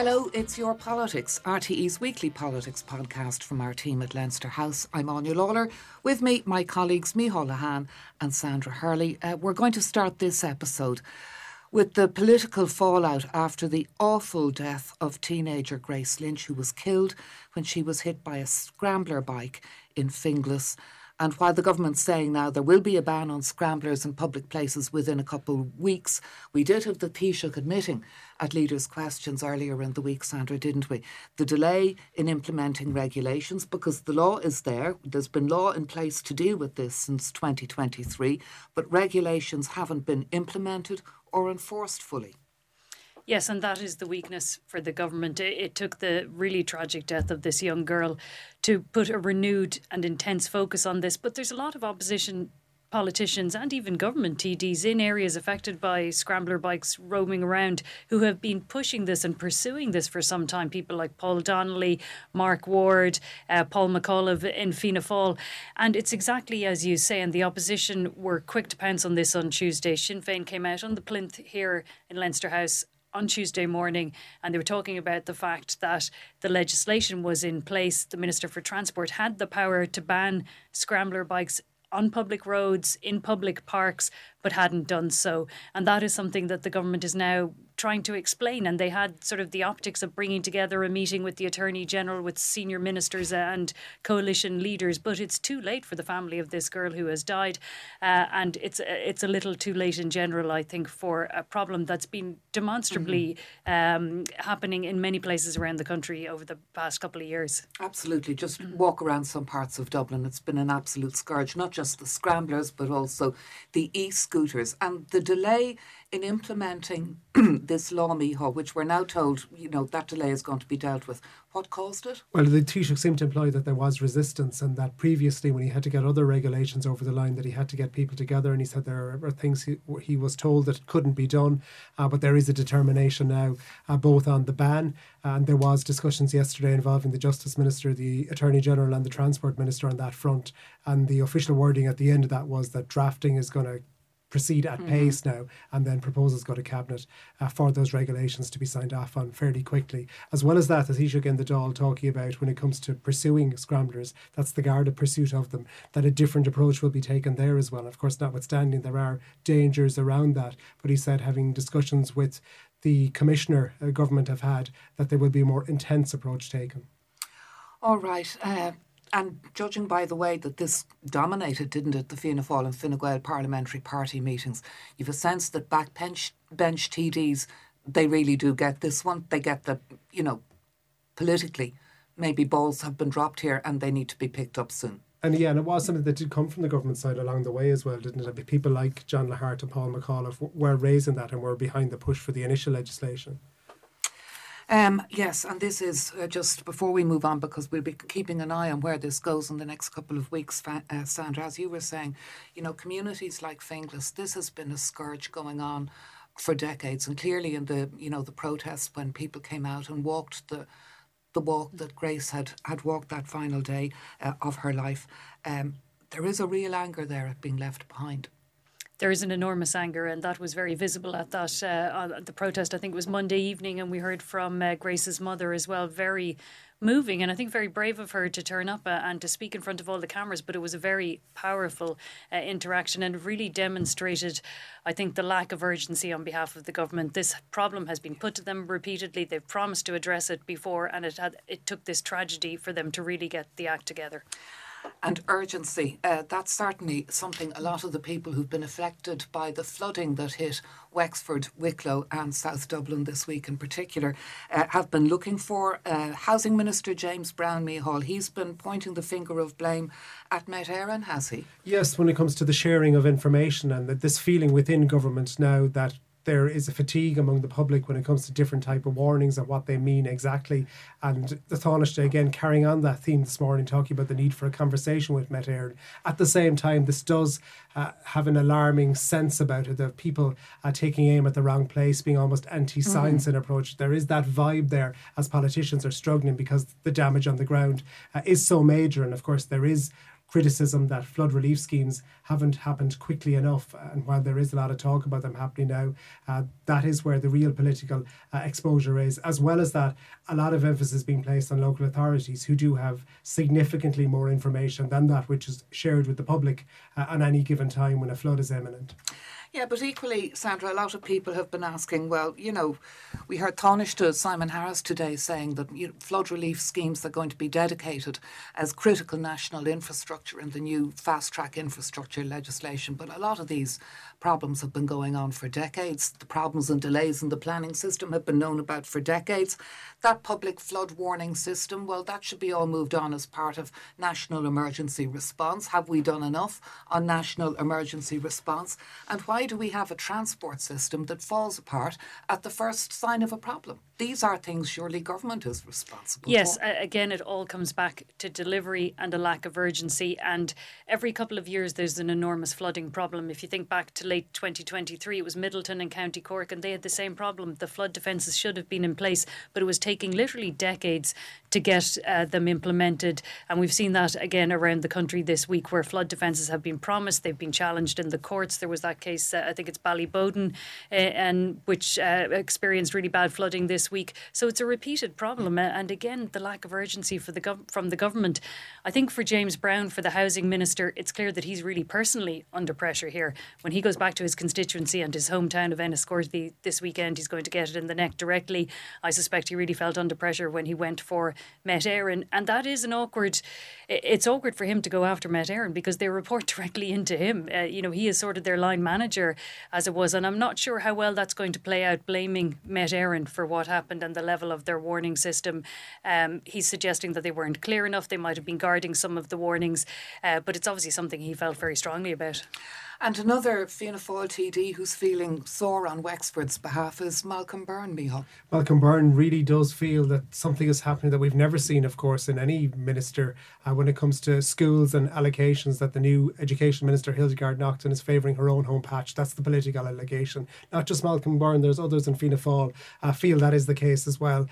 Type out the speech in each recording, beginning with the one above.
Hello, it's Your Politics, RTE's weekly politics podcast from our team at Leinster House. I'm Anya Lawler. With me, my colleagues Micheál Lehane and Sandra Hurley. We're going to start this episode with the political fallout after the awful death of teenager Grace Lynch, who was killed when she was hit by a scrambler bike in Finglas. And while the government's saying now there will be a ban on scramblers in public places within a couple of weeks, we did have the Taoiseach admitting at Leaders' Questions earlier in the week, Sandra, didn't we? The delay in implementing regulations, because the law is there. There's been law in place to deal with this since 2023, but regulations haven't been implemented or enforced fully. Yes, and that is the weakness for the government. It took the really tragic death of this young girl to put a renewed and intense focus on this. But there's a lot of opposition politicians and even government TDs in areas affected by scrambler bikes roaming around who have been pushing this and pursuing this for some time. People like Paul Donnelly, Mark Ward, Paul McAuliffe in Fianna Fáil. And it's exactly as you say, and the opposition were quick to pounce on this on Tuesday. Sinn Féin came out on the plinth here in Leinster House on Tuesday morning, and they were talking about the fact that the legislation was in place. The Minister for Transport had the power to ban scrambler bikes on public roads, in public parks, but hadn't done so. And that is something that the government is now trying to explain. And they had sort of the optics of bringing together a meeting with the Attorney General, with senior ministers and coalition leaders. But it's too late for the family of this girl who has died. And it's a little too late in general, I think, for a problem that's been demonstrably happening in many places around the country over the past couple of years. Absolutely. Just walk around some parts of Dublin. It's been an absolute scourge, not just the scramblers, but also the e-scooters. And the delay in implementing this law, Micheál, which we're now told, that delay is going to be dealt with. What caused it? Well, the Taoiseach seemed to imply that there was resistance, and that previously when he had to get other regulations over the line, that he had to get people together, and he said there are things he was told that couldn't be done, but there is a determination now both on the ban, and there was discussions yesterday involving the Justice Minister, the Attorney General and the Transport Minister on that front, and the official wording at the end of that was that drafting is going to proceed at pace now, and then proposals go to Cabinet for those regulations to be signed off on fairly quickly. As well as that, the Taoiseach in the Dáil talking about when it comes to pursuing scramblers, that's the Garda pursuit of them, that a different approach will be taken there as well. Of course, notwithstanding, there are dangers around that, but he said having discussions with the Commissioner government have had, that there will be a more intense approach taken. All right. And judging by the way that this dominated, didn't it, the Fianna Fáil and Fine Gael parliamentary party meetings, you've a sense that backbench TDs, they really do get this one. They get that, politically, maybe balls have been dropped here and they need to be picked up soon. And yeah, and it was something that did come from the government side along the way as well, didn't it? People like John Lahart and Paul McAuliffe were raising that and were behind the push for the initial legislation. Yes, and this is just before we move on, because we'll be keeping an eye on where this goes in the next couple of weeks, Sandra, as you were saying, communities like Finglas, this has been a scourge going on for decades, and clearly in the protests when people came out and walked the walk that Grace had walked that final day of her life, there is a real anger there at being left behind. There is an enormous anger, and that was very visible at that the protest. I think it was Monday evening, and we heard from Grace's mother as well. Very moving, and I think very brave of her to turn up and to speak in front of all the cameras. But it was a very powerful interaction, and really demonstrated, I think, the lack of urgency on behalf of the government. This problem has been put to them repeatedly. They've promised to address it before, and it took this tragedy for them to really get the act together. And urgency, that's certainly something a lot of the people who've been affected by the flooding that hit Wexford, Wicklow and South Dublin this week in particular have been looking for. Housing Minister James Browne, Micheál, he's been pointing the finger of blame at Met Éireann, has he? Yes, when it comes to the sharing of information and this feeling within government now that there is a fatigue among the public when it comes to different type of warnings and what they mean exactly. And the Taoiseach, again, carrying on that theme this morning, talking about the need for a conversation with Met Éireann. At the same time, this does have an alarming sense about it, that people taking aim at the wrong place, being almost anti-science in approach. There is that vibe there as politicians are struggling because the damage on the ground is so major. And of course, there is criticism that flood relief schemes haven't happened quickly enough. And while there is a lot of talk about them happening now, that is where the real political exposure is. As well as that, a lot of emphasis being placed on local authorities who do have significantly more information than that which is shared with the public on any given time when a flood is imminent. Yeah, but equally, Sandra, a lot of people have been asking, well, we heard Taoiseach Simon Harris today saying that flood relief schemes are going to be dedicated as critical national infrastructure in the new fast-track infrastructure legislation. But a lot of these problems have been going on for decades. The problems and delays in the planning system have been known about for decades. That public flood warning system, well, that should be all moved on as part of national emergency response. Have we done enough on national emergency response? And why do we have a transport system that falls apart at the first sign of a problem? These are things surely government is responsible for. Yes, again, it all comes back to delivery and a lack of urgency. And every couple of years, there's an enormous flooding problem. If you think back to late 2023, it was Middleton and County Cork, and they had the same problem. The flood defences should have been in place, but it was taking literally decades to get them implemented. And we've seen that again around the country this week, where flood defences have been promised. They've been challenged in the courts. There was that case, I think it's Ballyboden, and which experienced really bad flooding this week. So it's a repeated problem. And again, the lack of urgency from the government. I think for James Brown, for the Housing Minister, it's clear that he's really personally under pressure here. When he goes back to his constituency and his hometown of Enniscorthy this weekend, he's going to get it in the neck directly. I suspect he really felt under pressure when he went for Met Éireann. And that is it's awkward for him to go after Met Éireann because they report directly into him. He is sort of their line manager as it was. And I'm not sure how well that's going to play out, blaming Met Éireann for what happened and the level of their warning system. He's suggesting that they weren't clear enough. They might have been guarding some of the warnings. But it's obviously something he felt very strongly about. And another Fianna Fáil TD who's feeling sore on Wexford's behalf is Malcolm Byrne, Micheál. Malcolm Byrne really does feel that something is happening that we've never seen, of course, in any minister when it comes to schools and allocations, that the new Education Minister, Hildegard Naughton, is favouring her own home patch. That's the political allegation. Not just Malcolm Byrne, there's others in Fianna Fáil feel that is the case as well.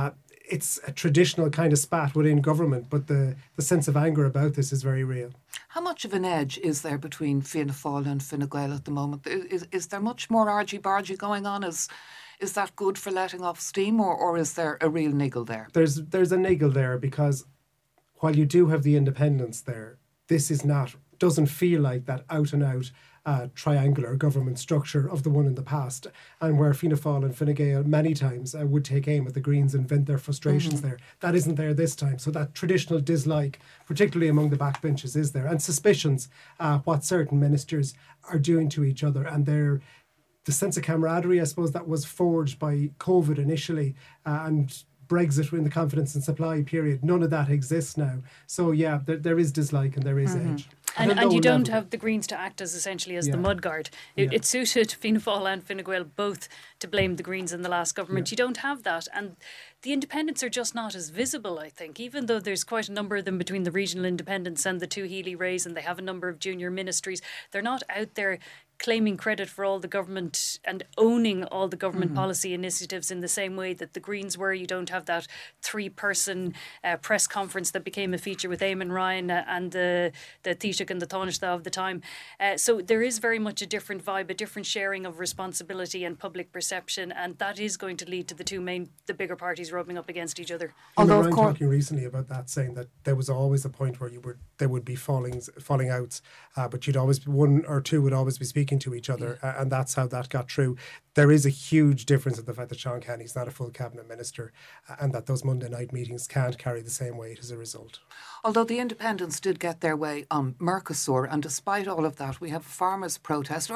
It's a traditional kind of spat within government, but the sense of anger about this is very real. How much of an edge is there between Fianna Fáil and Fine Gael at the moment? Is there much more argy-bargy going on? Is that good for letting off steam, or is there a real niggle there? There's a niggle there, because while you do have the independents there, this doesn't feel like that out-and-out triangular government structure of the one in the past, and where Fianna Fáil and Fine Gael many times would take aim at the Greens and vent their frustrations there. That isn't there this time. So that traditional dislike, particularly among the backbenches, is there, and suspicions what certain ministers are doing to each other, and the sense of camaraderie, I suppose, that was forged by COVID initially and Brexit in the confidence and supply period. None of that exists now. So yeah, there is dislike and there is edge. And you don't have the Greens to act as essentially as the mudguard. It suited Fianna Fáil and Fine Gael both to blame the Greens in the last government. You don't have that. And the independents are just not as visible, I think, even though there's quite a number of them between the regional independents and the two Healy-Raes, and they have a number of junior ministries. They're not out there claiming credit for all the government and owning all the government policy initiatives in the same way that the Greens were. You don't have that three-person press conference that became a feature with Eamon Ryan and the Taoiseach and the Taoiseach of the time. So there is very much a different vibe, a different sharing of responsibility and public perception, and that is going to lead to the bigger parties rubbing up against each other. Although Ryan talking recently about that, saying that there was always a point where there would be falling outs, but one or two would always be speaking to each other, and that's how that got through. There is a huge difference in the fact that Sean Kenny's not a full cabinet minister, and that those Monday night meetings can't carry the same weight as a result. Although the independents did get their way on Mercosur, and despite all of that, we have a farmers' protest.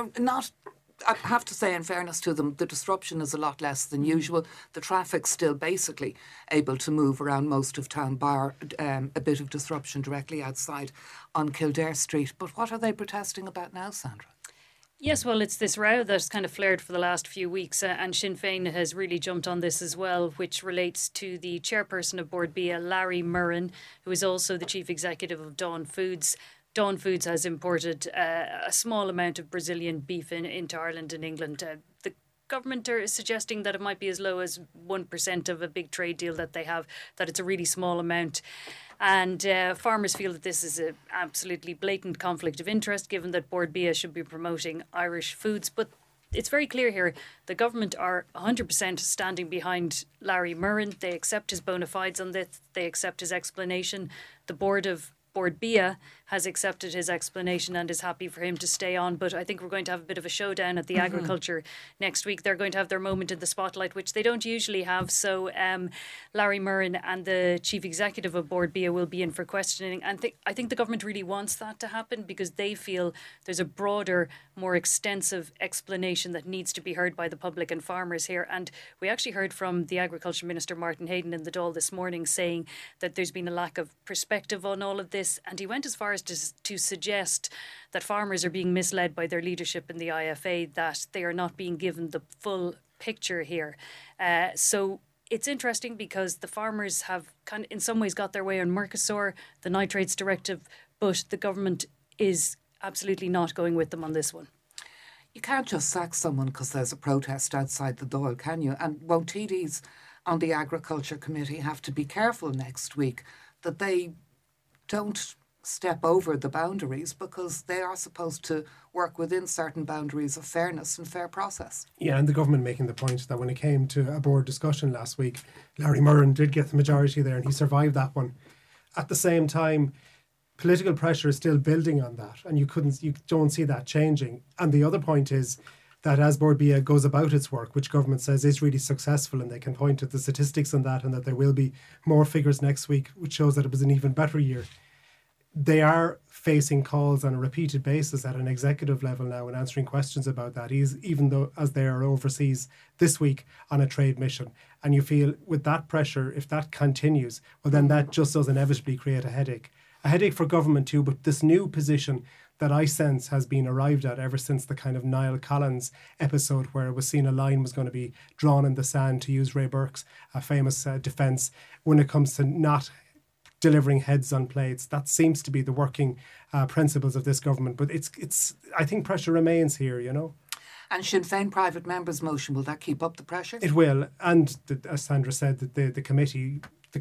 I have to say, in fairness to them, the disruption is a lot less than usual. The traffic's still basically able to move around most of town, bar a bit of disruption directly outside on Kildare Street. But what are they protesting about now, Sandra? Yes, well, it's this row that's kind of flared for the last few weeks, and Sinn Féin has really jumped on this as well, which relates to the chairperson of Board Bia, Larry Murrin, who is also the chief executive of Dawn Foods. Dawn Foods has imported a small amount of Brazilian beef into Ireland and England. The government are suggesting that it might be as low as 1% of a big trade deal that they have, that it's a really small amount. And farmers feel that this is an absolutely blatant conflict of interest, given that Bord Bia should be promoting Irish foods. But it's very clear here the government are 100% standing behind Larry Murren. They accept his bona fides on this. They accept his explanation. The board of Bord Bia has accepted his explanation and is happy for him to stay on. But I think we're going to have a bit of a showdown at the Agriculture next week. They're going to have their moment in the spotlight, which they don't usually have. So Larry Murren and the chief executive of Bord Bia will be in for questioning. And I think the government really wants that to happen because they feel there's a broader, more extensive explanation that needs to be heard by the public and farmers here. And we actually heard from the Agriculture Minister, Martin Hayden, in the Dáil this morning saying that there's been a lack of perspective on all of this. And he went as far as to suggest that farmers are being misled by their leadership in the IFA, that they are not being given the full picture here. So it's interesting because the farmers have kind of in some ways got their way on Mercosur, the nitrates directive, but the government is absolutely not going with them on this one. You can't just sack someone because there's a protest outside the Dáil, can you? And won't TDs on the Agriculture Committee have to be careful next week that they don't step over the boundaries, because they are supposed to work within certain boundaries of fairness and fair process. Yeah, and the government making the point that when it came to a board discussion last week, Larry Murren did get the majority there and he survived that one. At the same time, political pressure is still building on that, and you don't see that changing. And the other point is that as Bord Bia goes about its work, which government says is really successful, and they can point to the statistics on that, and that there will be more figures next week, which shows that it was an even better year. They are facing calls on a repeated basis at an executive level now and answering questions about that, even though as they are overseas this week on a trade mission. And you feel with that pressure, if that continues, well, then that just does inevitably create a headache. A headache for government too, but this new position that I sense has been arrived at ever since the kind of Niall Collins episode, where it was seen a line was going to be drawn in the sand, to use Ray Burke's famous defence, when it comes to not delivering heads on plates. That seems to be the working principles of this government. But it's I think pressure remains here, you know. And Sinn Féin private members' motion, will that keep up the pressure? It will. And as Sandra said, that the committee,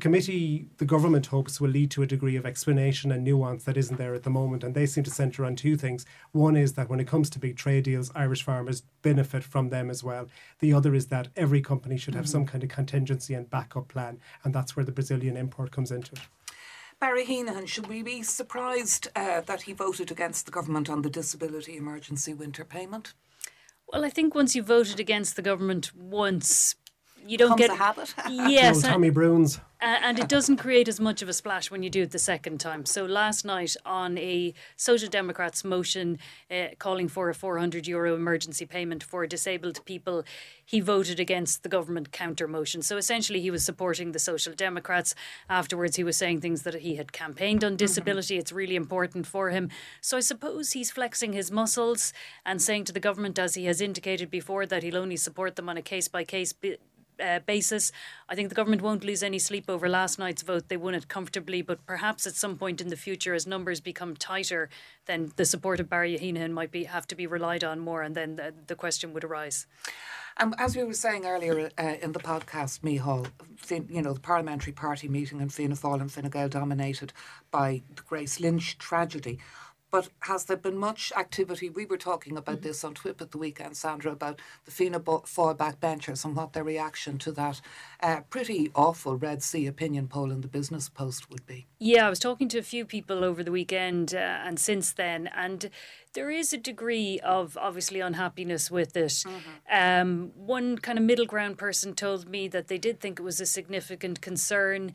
the government hopes will lead to a degree of explanation and nuance that isn't there at the moment. And they seem to centre on two things. One is that when it comes to big trade deals, Irish farmers benefit from them as well. The other is that every company should have some kind of contingency and backup plan. And that's where the Brazilian import comes into it. Barry Heenan, should we be surprised that he voted against the government on the disability emergency winter payment? Well, I think once you voted against the government once, you don't Becomes get a habit. Yes, Tommy Bruins. And it doesn't create as much of a splash when you do it the second time. So last night on a Social Democrats motion calling for a €400 emergency payment for disabled people, he voted against the government counter motion. So essentially he was supporting the Social Democrats. Afterwards he was saying things that he had campaigned on disability. It's really important for him. So I suppose he's flexing his muscles and saying to the government, as he has indicated before, that he'll only support them on a case-by-case basis. I think the government won't lose any sleep over last night's vote. They won it comfortably, but perhaps at some point in the future, as numbers become tighter, then the support of Barry Heenan might have to be relied on more, and then the question would arise. As we were saying earlier in the podcast, Micheál, the parliamentary party meeting in Fianna Fáil and Fine Gael dominated by the Grace Lynch tragedy. But has there been much activity? We were talking about this on Twip at the weekend, Sandra, about the Fianna Fáil backbenchers and what their reaction to that pretty awful Red Sea opinion poll in the Business Post would be. Yeah, I was talking to a few people over the weekend and since then, and there is a degree of obviously unhappiness with it. One kind of middle ground person told me that they did think it was a significant concern.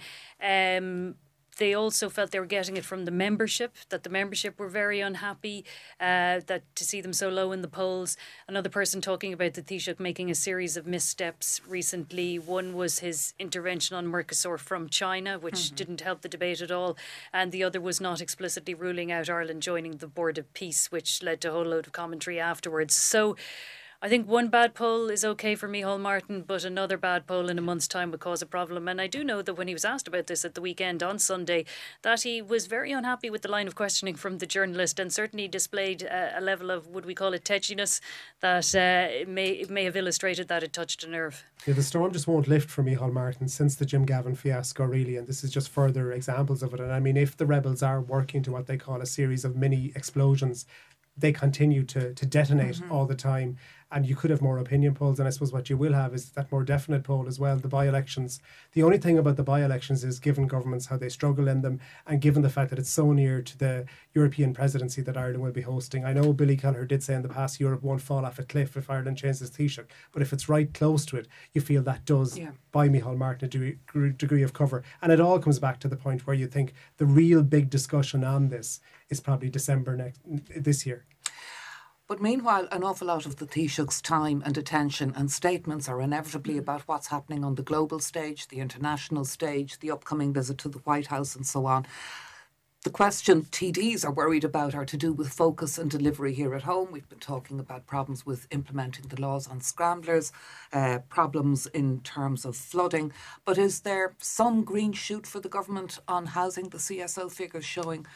They also felt they were getting it from the membership, that the membership were very unhappy that to see them so low in the polls. Another person talking about the Taoiseach making a series of missteps recently. One was his intervention on Mercosur from China, which didn't help the debate at all. And the other was not explicitly ruling out Ireland joining the Board of Peace, which led to a whole load of commentary afterwards. So I think one bad poll is okay for Micheál Martin, but another bad poll in a month's time would cause a problem. And I do know that when he was asked about this at the weekend on Sunday, that he was very unhappy with the line of questioning from the journalist, and certainly displayed a level of, would we call it, tetchiness that may have illustrated that it touched a nerve. Yeah, the storm just won't lift for Micheál Martin since the Jim Gavin fiasco, really, and this is just further examples of it. And I mean, if the rebels are working to what they call a series of mini explosions, they continue to detonate all the time. And you could have more opinion polls, and I suppose what you will have is that more definite poll as well, the by-elections. The only thing about the by-elections is, given governments how they struggle in them, and given the fact that it's so near to the European presidency that Ireland will be hosting. I know Billy Kelleher did say in the past Europe won't fall off a cliff if Ireland changes Taoiseach, but if it's right close to it, you feel that does buy Micheál Martin a degree of cover. And it all comes back to the point where you think the real big discussion on this is probably December this year. But meanwhile, an awful lot of the Taoiseach's time and attention and statements are inevitably about what's happening on the global stage, the international stage, the upcoming visit to the White House and so on. The question TDs are worried about are to do with focus and delivery here at home. We've been talking about problems with implementing the laws on scramblers, problems in terms of flooding. But is there some green shoot for the government on housing? The CSO figures showing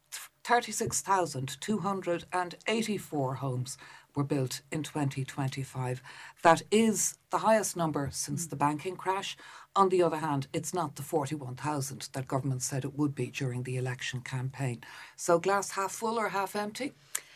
36,284 homes were built in 2025. That is the highest number since the banking crash. On the other hand, it's not the 41,000 that government said it would be during the election campaign. So glass half full or half empty?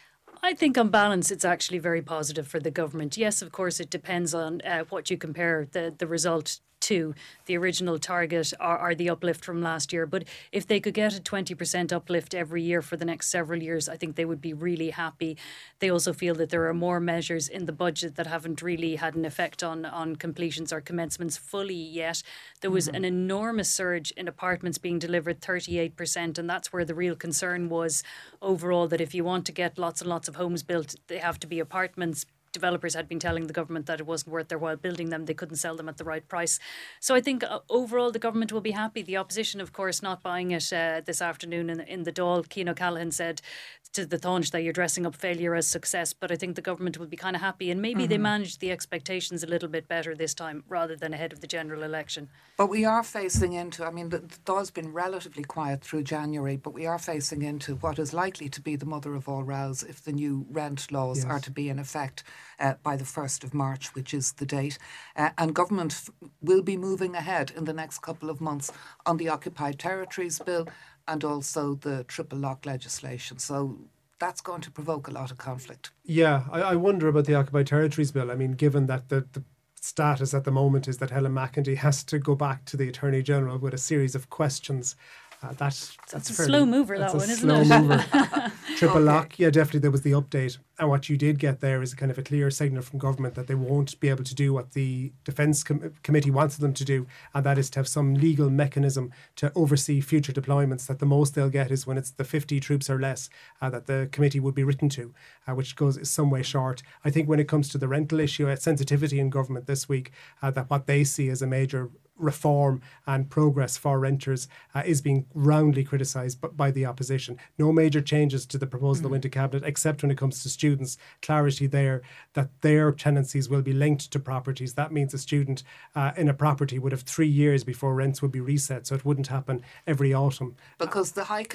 I think on balance, it's actually very positive for the government. Yes, of course, it depends on what you compare the result to. The original target are the uplift from last year. But if they could get a 20% uplift every year for the next several years, I think they would be really happy. They also feel that there are more measures in the budget that haven't really had an effect on completions or commencements fully yet. There was an enormous surge in apartments being delivered, 38%, and that's where the real concern was overall, that if you want to get lots and lots of homes built, they have to be apartments. Developers had been telling the government that it wasn't worth their while building them. They couldn't sell them at the right price. So I think overall the government will be happy. The opposition, of course, not buying it this afternoon in the Dáil. Cian O'Callaghan said to the Taoiseach that you're dressing up failure as success. But I think the government will be kind of happy, and maybe they managed the expectations a little bit better this time rather than ahead of the general election. But we are facing into, I mean, the Dáil's been relatively quiet through January, but we are facing into what is likely to be the mother of all rows if the new rent laws are to be in effect by the 1st of March, which is the date. And government will be moving ahead in the next couple of months on the Occupied Territories Bill and also the triple lock legislation. So that's going to provoke a lot of conflict. Yeah, I wonder about the Occupied Territories Bill. I mean, given that the status at the moment is that Helen McEntee has to go back to the Attorney General with a series of questions. That's a slow mover, that one, isn't it? Slow mover. Triple lock, yeah, definitely there was the update. And what you did get there is a kind of a clear signal from government that they won't be able to do what the Defence Committee wants them to do, and that is to have some legal mechanism to oversee future deployments, that the most they'll get is when it's the 50 troops or less that the committee would be written to, which is some way short. I think when it comes to the rental issue, sensitivity in government this week, that what they see as a major reform and progress for renters is being roundly criticised by the opposition. No major changes to the proposal that went to Cabinet, except when it comes to students. Clarity there that their tenancies will be linked to properties. That means a student in a property would have 3 years before rents would be reset, so it wouldn't happen every autumn. Because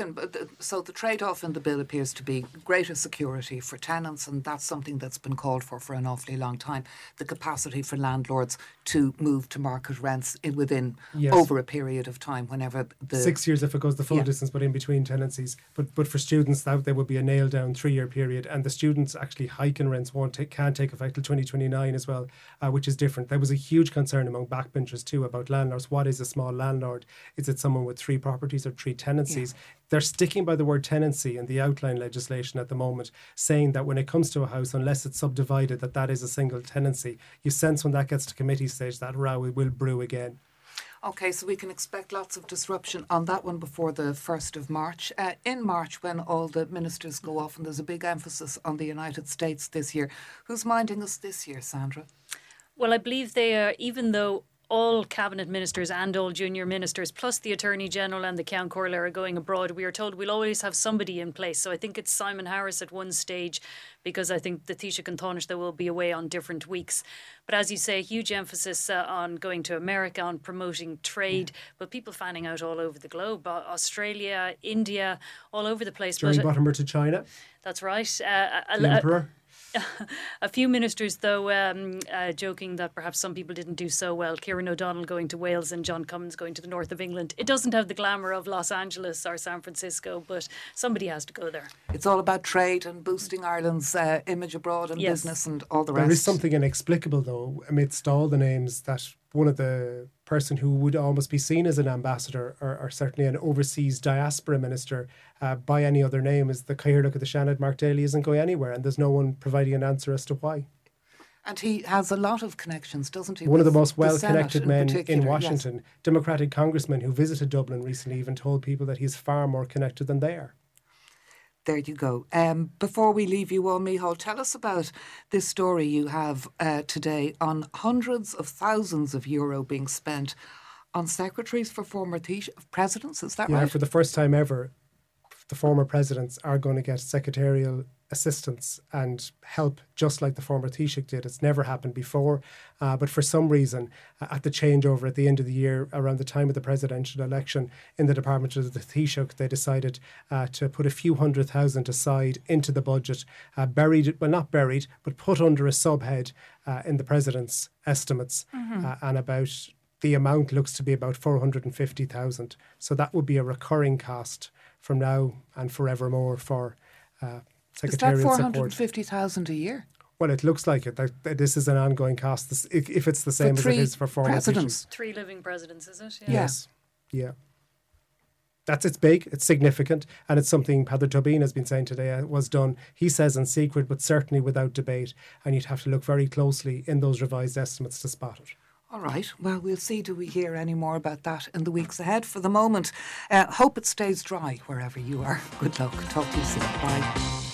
so the trade-off in the bill appears to be greater security for tenants, and that's something that's been called for an awfully long time. The capacity for landlords to move to market rents within over a period of time, whenever the 6 years if it goes the full distance, but in between tenancies. But for students, that there would be a nailed down 3-year period, and the students actually hiking rents can't take effect till 2029 as well, which is different. There was a huge concern among backbenchers too about landlords. What is a small landlord? Is it someone with 3 properties or 3 tenancies? They're sticking by the word tenancy in the outline legislation at the moment, saying that when it comes to a house, unless it's subdivided, that is a single tenancy. You sense when that gets to committee stage, that row will brew again. OK, so we can expect lots of disruption on that one before the 1st of March. In March, when all the ministers go off, and there's a big emphasis on the United States this year. Who's minding us this year, Sandra? Well, I believe they are, even though all cabinet ministers and all junior ministers, plus the Attorney General and the Count Corlair are going abroad. We are told we'll always have somebody in place. So I think it's Simon Harris at one stage, because I think the Taoiseach and Taoiseach will be away on different weeks. But as you say, huge emphasis on going to America, on promoting trade, but people fanning out all over the globe, Australia, India, all over the place. Jerry Buttimer to China. That's right. The Emperor. A few ministers, though, joking that perhaps some people didn't do so well. Kieran O'Donnell going to Wales and John Cummins going to the north of England. It doesn't have the glamour of Los Angeles or San Francisco, but somebody has to go there. It's all about trade and boosting Ireland's image abroad and business and all the rest. There is something inexplicable, though, amidst all the names, that one of the person who would almost be seen as an ambassador or certainly an overseas diaspora minister by any other name is the Cathaoirleach of the Seanad, Mark Daly, isn't going anywhere, and there's no one providing an answer as to why. And he has a lot of connections, doesn't he? One of the most well-connected men in Washington. Yes. Democratic congressman who visited Dublin recently even told people that he's far more connected than they are. There you go. Before we leave you all, Micheál, tell us about this story you have today on hundreds of thousands of euro being spent on secretaries for former presidents. Is that right? Yeah, for the first time ever, the former presidents are going to get secretarial assistance and help, just like the former Taoiseach did. It's never happened before, but for some reason, at the changeover at the end of the year, around the time of the presidential election, in the department of the Taoiseach, they decided to put a few $100,000 aside into the budget, not buried, but put under a subhead in the president's estimates, and about the amount looks to be about 450,000. So that would be a recurring cost from now and forevermore for secretarial support. Is that 450,000 a year? Well, it looks like it. That this is an ongoing cost. If it's the same as it is for former presidents. 3 living presidents, is it? Yeah. Yes. Yeah. It's big, it's significant, and it's something Peadar Tóibín has been saying today was done, he says, in secret, but certainly without debate. And you'd have to look very closely in those revised estimates to spot it. All right. Well, we'll see. Do we hear any more about that in the weeks ahead? For the moment, hope it stays dry wherever you are. Good luck. Talk to you soon. Bye.